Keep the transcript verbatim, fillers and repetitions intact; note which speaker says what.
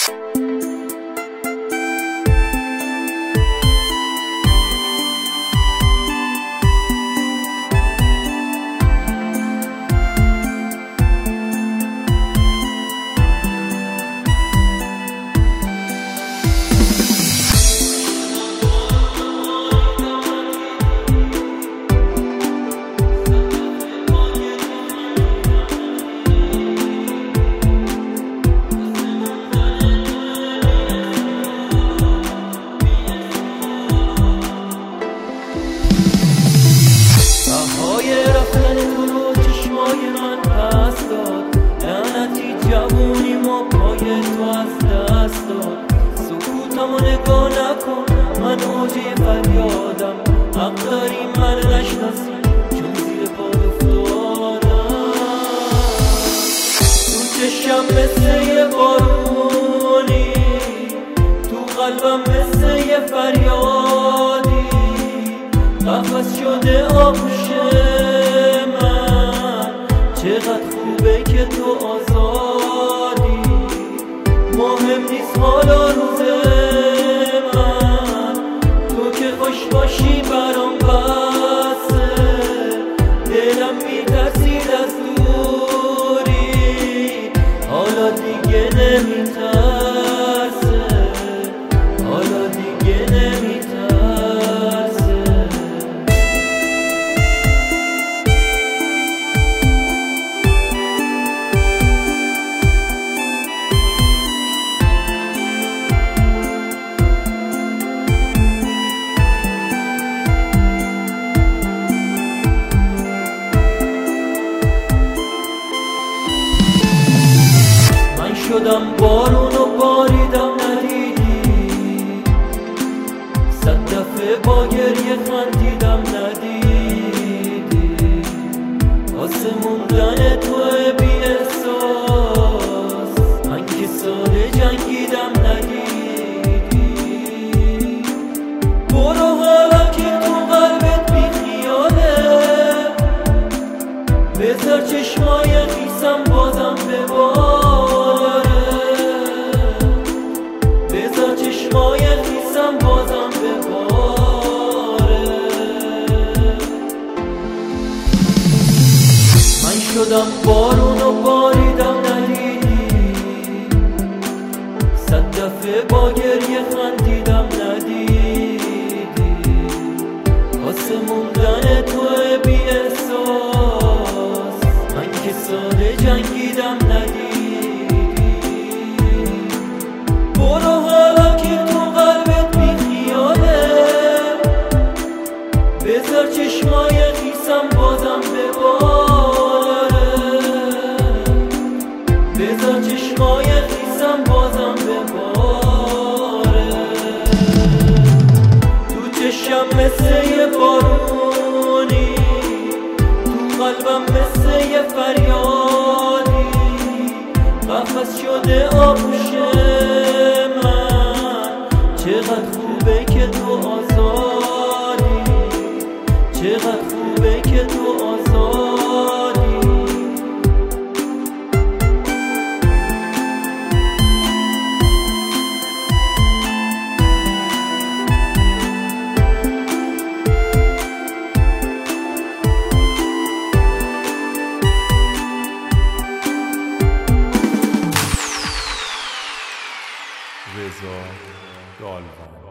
Speaker 1: جوونیمو پای تو از دست داد. سکوتمو نگاه نکن، من اوجی فریادم. حق داری من نشناسی چون زیر پاد افتادم. تو چشم مثل یه بارونی، تو قلبم مثل یه فریادی. قفس شده آغوش من، چقدر خوبه که تو آزادی. مهم نیست حالا روز من، تو که خوش باشی برام بسه. دلم میترسید از دوری، حالا دیگه نمیترسه. حالا دیگه نمیترسه. شدم بارون و باریدم ندیدی. صد دفعه با گریه خندیدم ندیدی. واسه موندن توی بی احساس من که ساله جنگیدم ندیدی. برو حالا که تو قلبت بی خیاله، بذار چشمای خیسم بازم بباره. بذار چشمای خیسم بازم بباره. من شدم بارون و باریدم ندیدی. صد دفعه با گریه خندیدم ندیدی. واسه موندن توی بی احساس من که ساله جنگیدم ندیدی. برو حالا که تو قلبت بی خیاله، بذار چشمای خیسم بازم بباره. بذار چشمای خیسم بازم بباره. تو چشم مثل یه بارونی، تو قلبم مثل یه فریادی. قفس شده آغوش من، چقدر خوبه که تو آزادی. چقدر خوبه که تو آزادی.
Speaker 2: رضا دالوان.